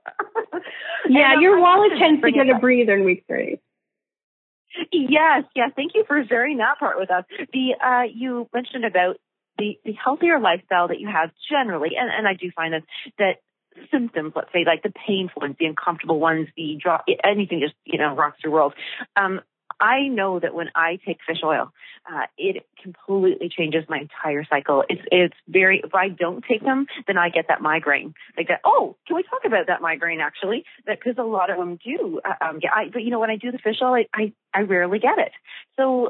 D: Yeah, your wallet tends to get a breather in week 3.
C: Yes. Thank you for sharing that part with us. You mentioned about the healthier lifestyle that you have generally, and I do find that symptoms, let's say, like the painful ones, the uncomfortable ones, the drop, anything just rocks your world. I know that when I take fish oil, it completely changes my entire cycle. It's very, if I don't take them, then I get that migraine. Like that, oh, can we talk about that migraine actually? Because a lot of them do. But you know, when I do the fish oil, I rarely get it. So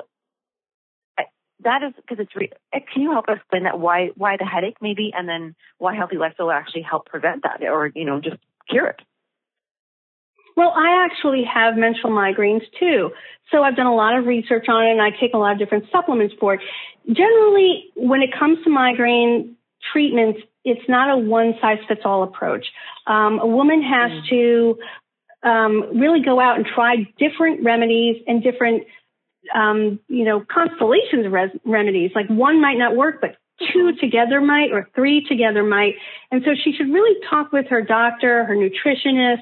C: that is because can you help us explain that, why the headache maybe, and then why Healthy Lifestyle will actually help prevent that, or, you know, just cure it?
D: Well, I actually have menstrual migraines too. So I've done a lot of research on it, and I take a lot of different supplements for it. Generally, when it comes to migraine treatments, it's not a one-size-fits-all approach. A woman has to really go out and try different remedies and different constellations of remedies. Like one might not work, but two together might, or three together might. And so she should really talk with her doctor, her nutritionist,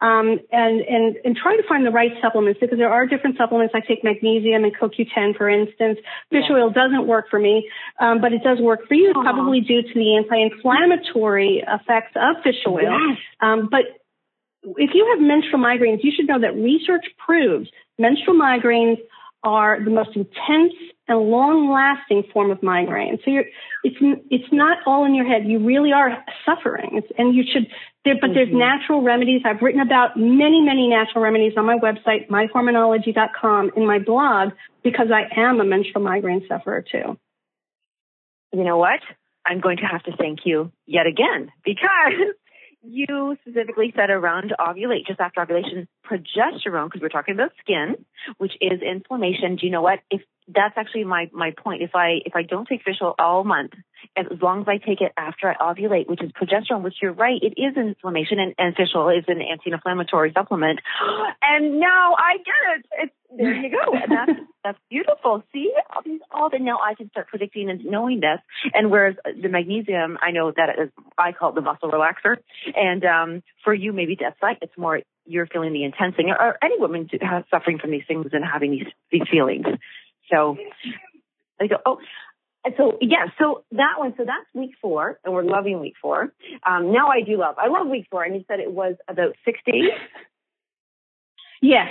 D: and try to find the right supplements, because there are different supplements. I take magnesium and CoQ10, for instance. Fish oil doesn't work for me, but it does work for you, probably due to the anti-inflammatory effects of fish oil. But if you have menstrual migraines, you should know that research proves menstrual migraines are the most intense and long-lasting form of migraine. So it's not all in your head. You really are suffering, but there's natural remedies. I've written about many, many natural remedies on my website, myhormonology.com, in my blog, because I am a menstrual migraine sufferer too.
C: You know what? I'm going to have to thank you yet again, because you specifically said around ovulate, just after ovulation, progesterone, because we're talking about skin, which is inflammation. Do you know what? If that's actually my point. If I don't take fish oil all month, as long as I take it after I ovulate, which is progesterone, which you're right, it is inflammation, and fish oil is an anti-inflammatory supplement. And now I get it. There you go. And that's beautiful. See, all the now I can start predicting and knowing this. And whereas the magnesium, I know that I call it the muscle relaxer. And for you, maybe that's like it's more you're feeling the intense thing, or any woman suffering from these things and having these feelings. So I go, so that one, so that's week 4, and we're loving week 4. Now I love week 4, and you said it was about 6 days?
D: Yes.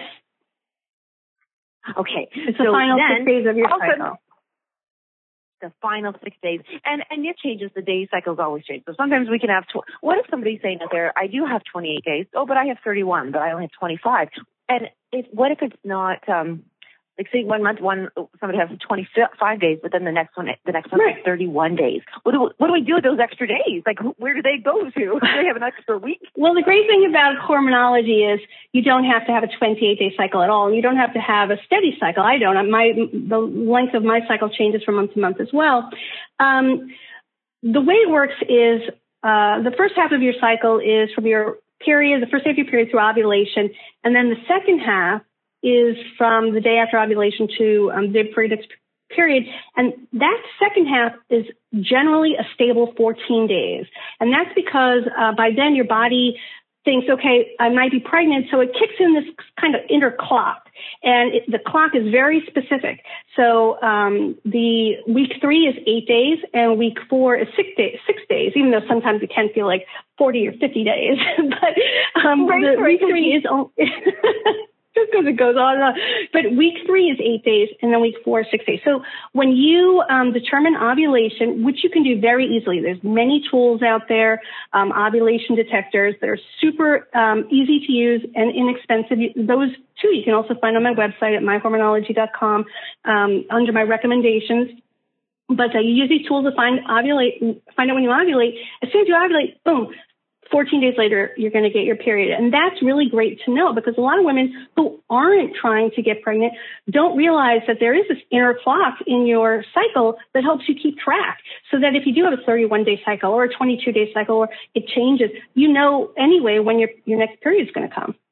C: Okay.
D: It's the final 6 days of your cycle.
C: The final 6 days. And it changes. The day cycles always change. So sometimes we can have, what if somebody's saying out there, I do have 28 days. Oh, but I have 31, but I only have 25. And what if it's not, like say 1 month, somebody has 25 days, but then the next one is 31 days. What do we do with those extra days? Like, where do they go to? Do they have an extra week?
D: Well, the great thing about hormonology is you don't have to have a 28-day cycle at all. You don't have to have a steady cycle. I don't. The length of my cycle changes from month to month as well. The way it works is the first half of your cycle is from your period, the first day of your period through ovulation, and then the second half is from the day after ovulation to the next period. And that second half is generally a stable 14 days. And that's because by then your body thinks, okay, I might be pregnant. So it kicks in this kind of inner clock. And the clock is very specific. So the week 3 is 8 days and week 4 is 6 days, even though sometimes it can feel like 40 or 50 days. But the week 3 is just because it goes on and on. But week 3 is 8 days, and then week 4 is 6 days. So when you determine ovulation, which you can do very easily, there's many tools out there, ovulation detectors that are super easy to use and inexpensive. Those too you can also find on my website at myhormonology.com under my recommendations. But you use these tools to find out when you ovulate. As soon as you ovulate, boom, 14 days later, you're going to get your period. And that's really great to know, because a lot of women who aren't trying to get pregnant don't realize that there is this inner clock in your cycle that helps you keep track, so that if you do have a 31-day cycle or a 22-day cycle, or it changes, you know anyway when your next period is going to come.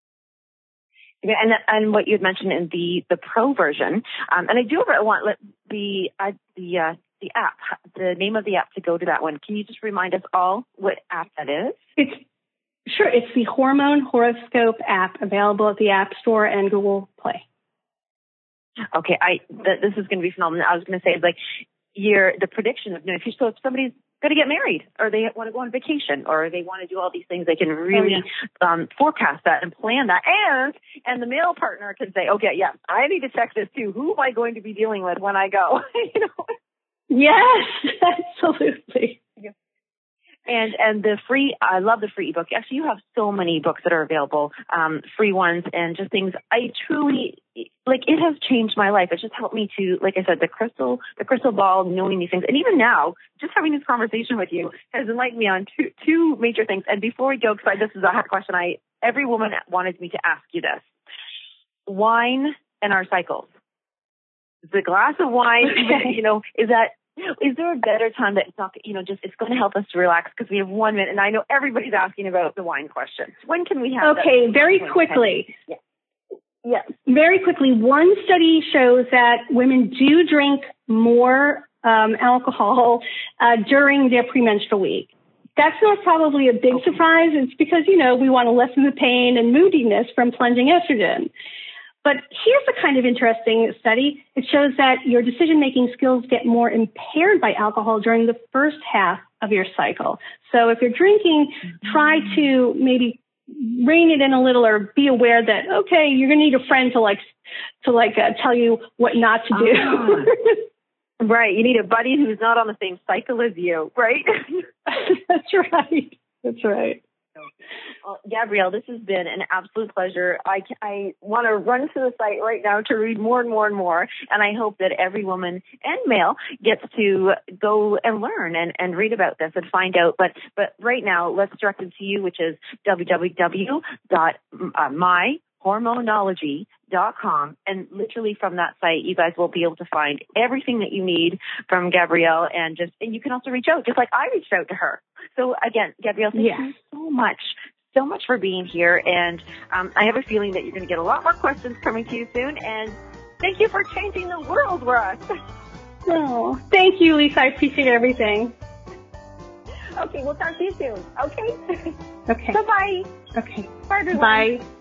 C: And what you had mentioned in the pro version, and I do want the app, the name of the app, to go to that one. Can you just remind us all what app that is?
D: It's the Hormone Horoscope app, available at the App Store and Google Play.
C: Okay, this is going to be phenomenal. I was going to say, like, the prediction of, if somebody's going to get married, or they want to go on vacation, or they want to do all these things, they can really forecast that and plan that. And the male partner can say, okay, yeah, I need to check this too. Who am I going to be dealing with when I go?
D: Yes, absolutely.
C: And I love the free ebook. Actually, you have so many books that are available, free ones, and just things. I truly, it has changed my life. It's just helped me to, like I said, the crystal ball, knowing these things. And even now, just having this conversation with you has enlightened me on two major things. And before we go, because this is a hard question, every woman wanted me to ask you this. Wine and our cycles. The glass of wine, is there a better time that it's not, it's going to help us to relax, because we have 1 minute, and I know everybody's asking about the wine question. When can we have
D: that? Very quickly. Yeah. Very quickly. One study shows that women do drink more alcohol during their premenstrual week. That's not probably a big surprise. It's because, we want to lessen the pain and moodiness from plunging estrogen. But here's a kind of interesting study. It shows that your decision-making skills get more impaired by alcohol during the first half of your cycle. So if you're drinking, try to maybe rein it in a little, or be aware that, okay, you're going to need a friend to tell you what not to do.
C: Right. You need a buddy who's not on the same cycle as you, right?
D: That's right.
C: Gabrielle, this has been an absolute pleasure. I want to run to the site right now to read more and more and more, and I hope that every woman and male gets to go and learn and read about this and find out. But right now, let's direct it to you, which is www.myhormonology.com, and literally from that site, you guys will be able to find everything that you need from Gabrielle, and you can also reach out, just like I reached out to her. So again, Gabrielle, thank you so much for being here, and I have a feeling that you're going to get a lot more questions coming to you soon, and thank you for changing the world for us.
D: Oh, thank you, Lisa. I appreciate everything.
C: Okay, we'll talk to you soon. Okay?
D: Okay.
C: Bye-bye.
D: Okay.
C: Bye, everyone.
D: Bye.